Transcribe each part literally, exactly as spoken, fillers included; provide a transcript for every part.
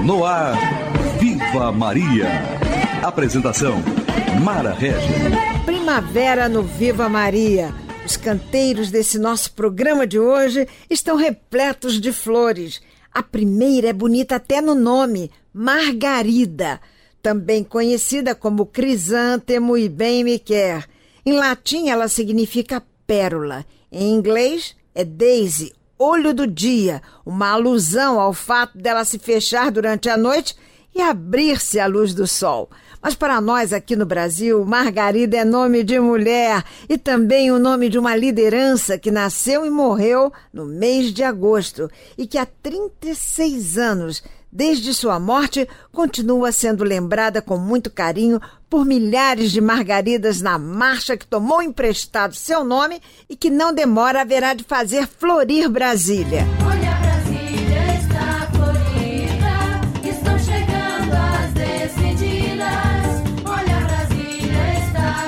No ar, Viva Maria. Apresentação, Mara Regis. Primavera no Viva Maria. Os canteiros desse nosso programa de hoje estão repletos de flores. A primeira é bonita até no nome, Margarida, também conhecida como crisântemo e bem-me quer. Em latim ela significa pérola. Em inglês é daisy, olho do dia, uma alusão ao fato dela se fechar durante a noite e abrir-se à luz do sol. Mas para nós aqui no Brasil, Margarida é nome de mulher e também o nome de uma liderança que nasceu e morreu no mês de agosto e que há trinta e seis anos, desde sua morte, continua sendo lembrada com muito carinho por milhares de Margaridas na marcha que tomou emprestado seu nome e que não demora haverá de fazer florir Brasília. Olha, Brasília está florida, estão chegando as decididas. Olha, Brasília está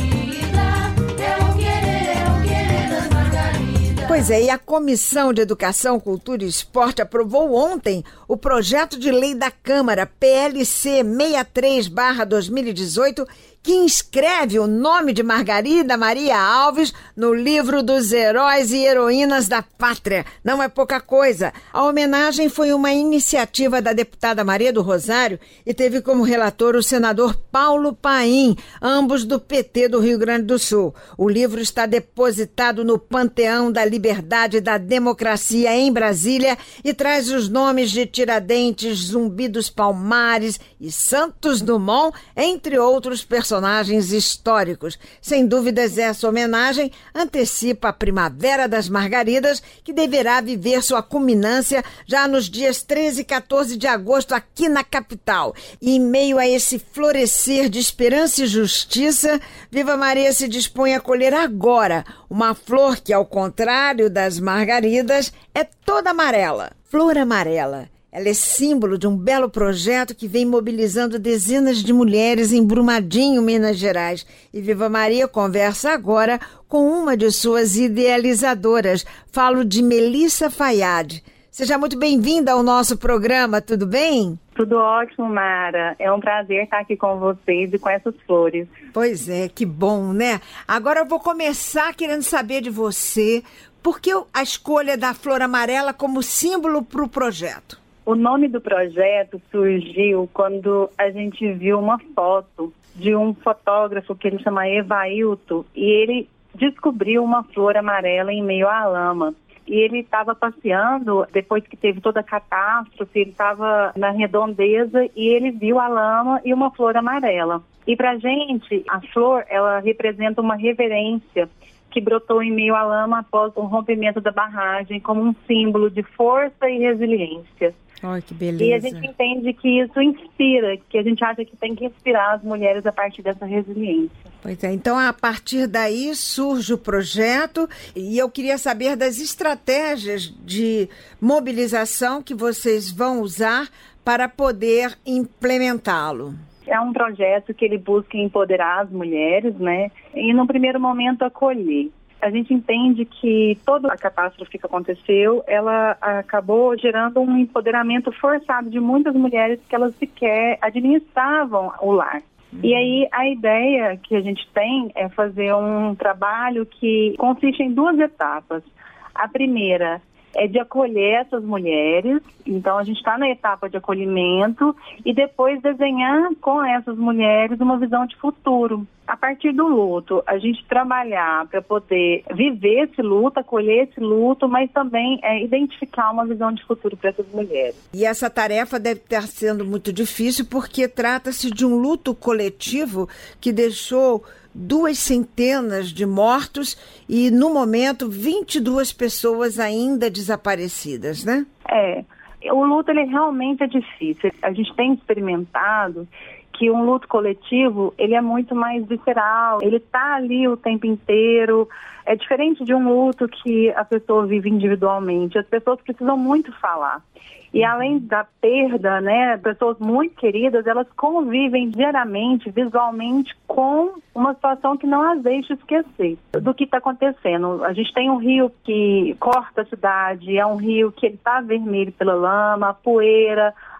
florida, é o querer, é o querer das Margaridas. Pois é, e a Comissão de Educação, Cultura e Esporte aprovou ontem o projeto de lei da Câmara P L C sessenta e três barra dois mil e dezoito, que inscreve o nome de Margarida Maria Alves no livro dos heróis e heroínas da pátria. Não é pouca coisa. A homenagem foi uma iniciativa da deputada Maria do Rosário e teve como relator o senador Paulo Paim, ambos do P T do Rio Grande do Sul. O livro está depositado no Panteão da Liberdade e da Democracia em Brasília e traz os nomes de Tiradentes, Zumbi dos Palmares e Santos Dumont, entre outros personagens personagens históricos. Sem dúvidas, essa homenagem antecipa a Primavera das Margaridas, que deverá viver sua culminância já nos dias treze e quatorze de agosto aqui na capital. E em meio a esse florescer de esperança e justiça, Viva Maria se dispõe a colher agora uma flor que, ao contrário das margaridas, é toda amarela. Flor amarela. Ela é símbolo de um belo projeto que vem mobilizando dezenas de mulheres em Brumadinho, Minas Gerais. E Viva Maria conversa agora com uma de suas idealizadoras. Falo de Melissa Fayad. Seja muito bem-vinda ao nosso programa, tudo bem? Tudo ótimo, Mara. É um prazer estar aqui com vocês e com essas flores. Pois é, que bom, né? Agora eu vou começar querendo saber de você, por que a escolha da flor amarela como símbolo para o projeto? O nome do projeto surgiu quando a gente viu uma foto de um fotógrafo que ele chama Evailton e ele descobriu uma flor amarela em meio à lama. E ele estava passeando, depois que teve toda a catástrofe, ele estava na redondeza e ele viu a lama e uma flor amarela. E pra gente, a flor, ela representa uma reverência que brotou em meio à lama após o rompimento da barragem como um símbolo de força e resiliência. Ai, que beleza. E a gente entende que isso inspira, que a gente acha que tem que inspirar as mulheres a partir dessa resiliência. Pois é, então a partir daí surge o projeto e eu queria saber das estratégias de mobilização que vocês vão usar para poder implementá-lo. É um projeto que ele busca empoderar as mulheres, né? E no primeiro momento acolher. A gente entende que toda a catástrofe que aconteceu, ela acabou gerando um empoderamento forçado de muitas mulheres que elas sequer administravam o lar. Uhum. E aí a ideia que a gente tem é fazer um trabalho que consiste em duas etapas. A primeira é de acolher essas mulheres, então a gente está na etapa de acolhimento e depois desenhar com essas mulheres uma visão de futuro. A partir do luto, a gente trabalhar para poder viver esse luto, acolher esse luto, mas também é, identificar uma visão de futuro para essas mulheres. E essa tarefa deve estar sendo muito difícil porque trata-se de um luto coletivo que deixou duas centenas de mortos e, no momento, vinte e duas pessoas ainda desaparecidas, né? É, o luto ele realmente é difícil. A gente tem experimentado que um luto coletivo, ele é muito mais visceral, ele está ali o tempo inteiro. É diferente de um luto que a pessoa vive individualmente. As pessoas precisam muito falar. E além da perda, né, pessoas muito queridas, elas convivem diariamente, visualmente, com uma situação que não as deixa esquecer do que está acontecendo. A gente tem um rio que corta a cidade, é um rio que está vermelho pela lama, a poeira,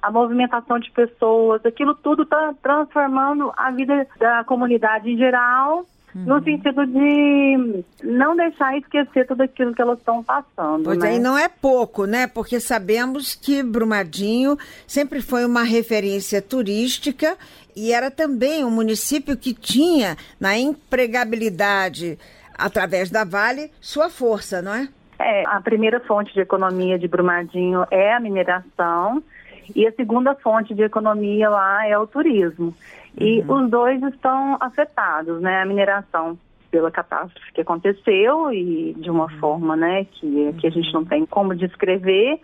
a movimentação de pessoas, aquilo tudo está transformando a vida da comunidade em geral, uhum. no sentido de não deixar esquecer tudo aquilo que elas estão passando. Pois né? é, e não é pouco, né? Porque sabemos que Brumadinho sempre foi uma referência turística e era também um município que tinha na empregabilidade através da Vale sua força, não é? É, a primeira fonte de economia de Brumadinho é a mineração e a segunda fonte de economia lá é o turismo. E uhum. os dois estão afetados, né? A mineração pela catástrofe que aconteceu e de uma uhum. forma, né, que, que a gente não tem como descrever.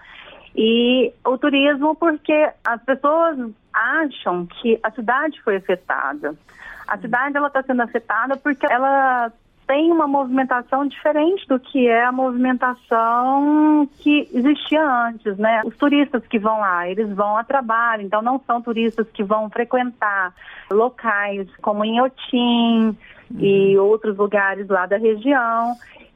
E o turismo porque as pessoas acham que a cidade foi afetada. A cidade ela está sendo afetada porque ela tem uma movimentação diferente do que é a movimentação que existia antes, né? Os turistas que vão lá, eles vão a trabalho, então não são turistas que vão frequentar locais como Inhotim uhum. e outros lugares lá da região.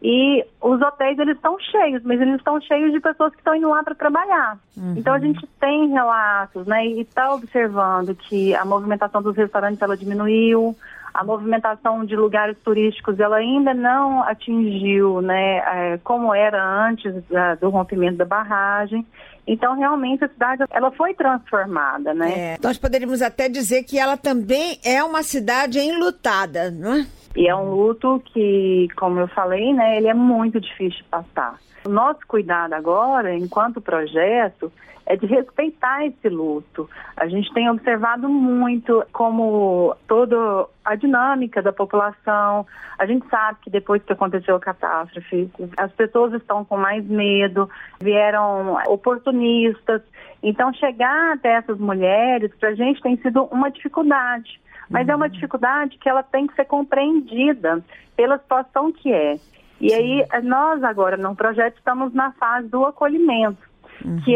E os hotéis, eles estão cheios, mas eles estão cheios de pessoas que estão indo lá para trabalhar. Uhum. Então a gente tem relatos, né? E está observando que a movimentação dos restaurantes, ela diminuiu. A movimentação de lugares turísticos ela ainda não atingiu, né, é, como era antes da, do rompimento da barragem. Então, realmente, a cidade ela foi transformada, né? É, nós poderíamos até dizer que ela também é uma cidade enlutada, não é? E é um luto que, como eu falei, né, ele é muito difícil de passar. O nosso cuidado agora, enquanto projeto, é de respeitar esse luto. A gente tem observado muito como toda a dinâmica da população. A gente sabe que depois que aconteceu a catástrofe, as pessoas estão com mais medo, vieram oportunistas. Então, chegar até essas mulheres, para a gente tem sido uma dificuldade. Mas uhum. é uma dificuldade que ela tem que ser compreendida pela situação que é. E Sim. aí, nós agora, no projeto, estamos na fase do acolhimento, uhum. que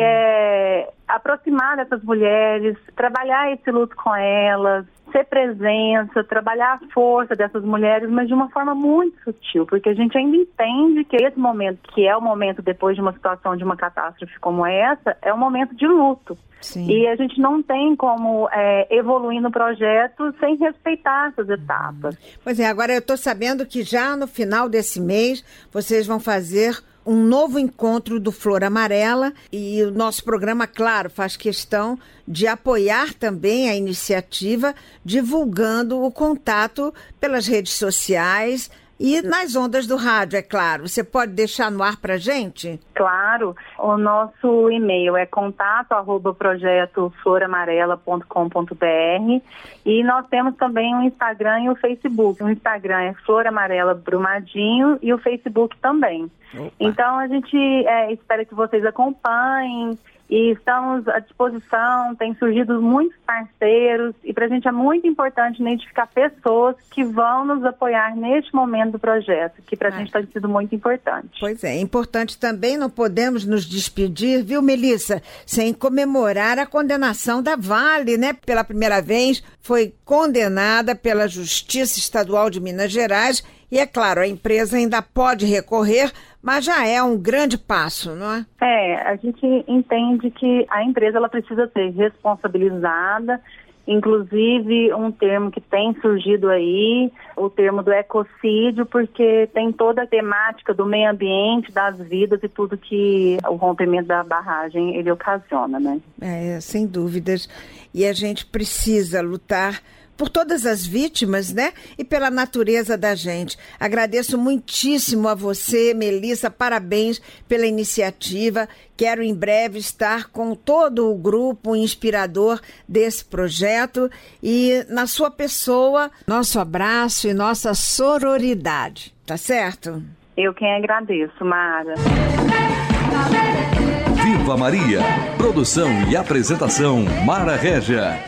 é aproximar dessas mulheres, trabalhar esse luto com elas, ser presença, trabalhar a força dessas mulheres, mas de uma forma muito sutil, porque a gente ainda entende que esse momento, que é o momento depois de uma situação de uma catástrofe como essa, é um momento de luto. Sim. E a gente não tem como é, evoluir no projeto sem respeitar essas etapas. Pois é, agora eu estou sabendo que já no final desse mês vocês vão fazer um novo encontro do Flor Amarela e o nosso programa, claro, faz questão de apoiar também a iniciativa, divulgando o contato pelas redes sociais e nas ondas do rádio, é claro. Você pode deixar no ar pra gente? Claro. O nosso e-mail é contato arroba projeto flor amarela ponto com ponto b r e nós temos também o Instagram e o Facebook. O Instagram é Flor Amarela Brumadinho e o Facebook também. Opa. Então a gente é, espera que vocês acompanhem e estamos à disposição, tem surgido muitos parceiros e para a gente é muito importante identificar pessoas que vão nos apoiar neste momento do projeto, que para a é. gente tem sido muito importante. Pois é, importante também, não podemos nos despedir, viu, Melissa, sem comemorar a condenação da Vale, né? Pela primeira vez foi condenada pela Justiça Estadual de Minas Gerais e, é claro, a empresa ainda pode recorrer, mas já é um grande passo, não é? É, a gente entende que a empresa ela precisa ser responsabilizada, inclusive um termo que tem surgido aí, o termo do ecocídio, porque tem toda a temática do meio ambiente, das vidas e tudo que o rompimento da barragem ele ocasiona, né? É, sem dúvidas. E a gente precisa lutar por todas as vítimas, né? E pela natureza da gente. Agradeço muitíssimo a você, Melissa, parabéns pela iniciativa. Quero em breve estar com todo o grupo inspirador desse projeto e na sua pessoa, nosso abraço e nossa sororidade. Tá certo? Eu quem agradeço, Mara. Viva Maria! Produção e apresentação, Mara Régia.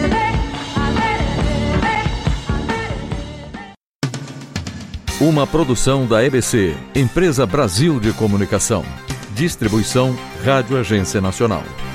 Uma produção da E B C, Empresa Brasil de Comunicação. Distribuição Rádio Agência Nacional.